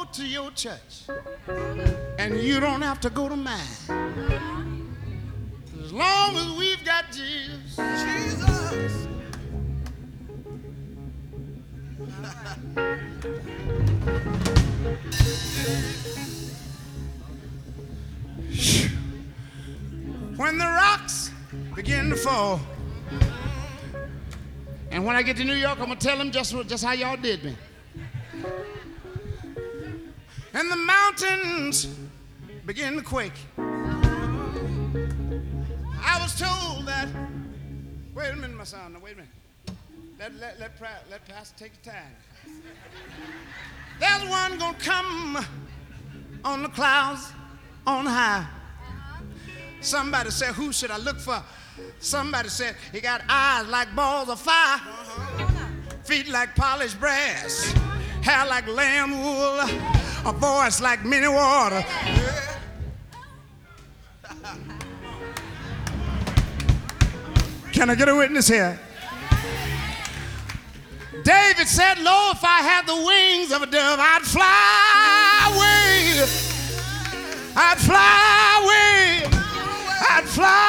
to your church, and you don't have to go to mine. As long as we've got Jesus. Jesus. When the rocks begin to fall, and when I get to New York, I'm gonna tell them just how y'all did me. And the mountains begin to quake. I was told that. Wait a minute, my son. Now, wait a minute. Let Pastor take the time. There's one gonna come on the clouds on high. Somebody said, who should I look for? Somebody said, he got eyes like balls of fire, feet like polished brass, hair like lamb wool, a voice like many water. Can I get a witness here? David said, Lord, if I had the wings of a dove, I'd fly away. I'd fly away. I'd fly